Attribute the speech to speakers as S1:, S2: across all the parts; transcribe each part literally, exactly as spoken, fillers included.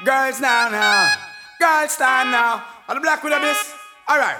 S1: Girls now, now. Girls time now. Are the black with this? Alright.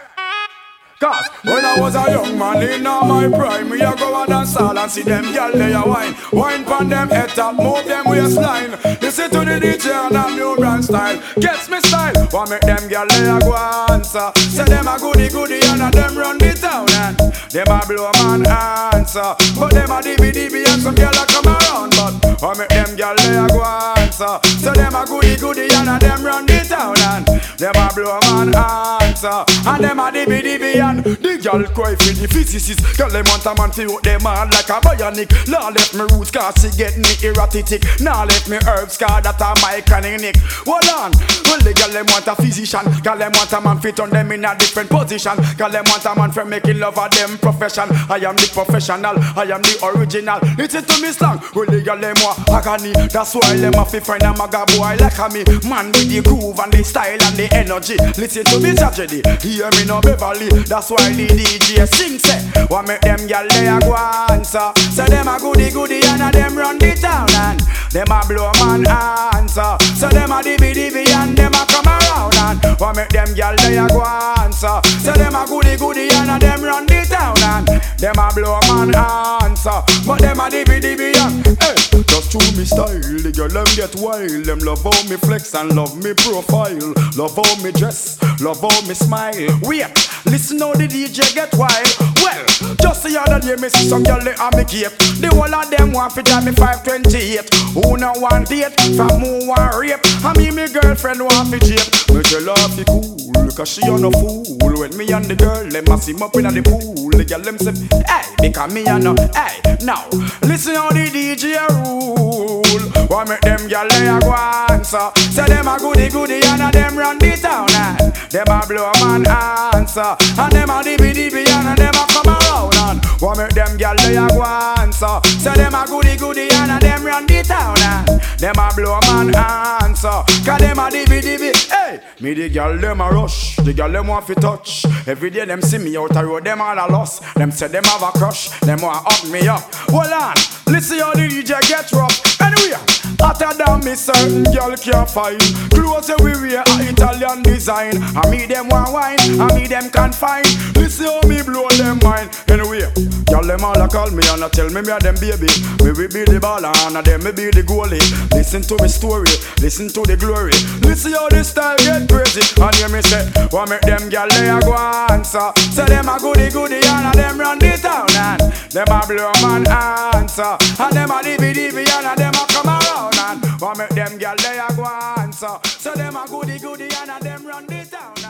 S1: Cause when I was a young man in all my prime, me a go a dance hall and see them gyal they a wine. Wine pon them head top, move them waistline. Listen to the D J and a new brand style. Gets me style, want make them gyal they a go answer. Say them a goody goody and a them run the town and them a blow man answer. But them a dibby dibby and some gyal a come around. But want make them gyal they a go answer. Say them a goody goody and a them run the town and them a blow man answer. And them a dibby dibby and the girl cry for the physicist. Girl them want a man fi out them hard like a bionic. Now let me roots cause she get me erratic. Now let me herbs cause that a my chronic. Hold on. Well the girl them want a physician. Girl them want a man fit on them in a different position. Girl them want a man for making love of them profession. I am the professional, I am the original. Listen to me slang. Well the girl them want agony. That's why them a fi find a maga boy like a me. Man with the groove and the style and the energy. Listen to me tragedy. Hear me no Beverly. That's why the D J sing say, what make them gyal they a go answer. Say them a goody goody and a them run the town and them a blow man answer. So them a dibby dibby and them a come around and what make them gyal they a go answer. Say them a goody goody and a them run the town and them a blow man answer. But them a dibby dibby and hey, just through me style, the girl them get wild. Them love how me flex and love me profile. Love how me dress, love how me smile. Wait, listen how the D J get wild. Well, just the other day me see some girl they have me cape. The whole of them want to drive me five twenty-eight. Who no want date, from who want rape. And me me girlfriend want to jape. Me tell her fi cool, cause she on a fool. When me and the girl, them a sim up in the pool. The girl them say, hey, because me and no, hey, now listen how the D J rule. What make them girl they a go answer. Say them a goody goody and a them run the town and them a blow man answer. And them a dibby dibby and them a come around and what make them gyal they a go answer. Say them a goody goody and them run the town and them a blow man answer. Cause them a dibby dibby. Hey, me the gyal them a rush, the gyal them want fi touch. Every day them see me out a road, them all a lost. Them say them have a crush, them want hug me up. Hold on, listen how the D J get rough. Anyway, hotter than me certain girl can't find. Clothes we wear a Italian design. I me them want wine, I me them can't find. Listen how me blow them mind. Anyway, y'all them all a call me and a tell me me a them baby. Me we be the baller and a them me be the goalie. Listen to me story, listen to the glory. Listen how this style get crazy. And hear me say, what make them gyal they a go answer. Say them a goody goody and a them run the town and them a blow man answer. And them a dibby dibby and a them a come around and what make them gyal they a go answer. So them a goody goody and a them run the town.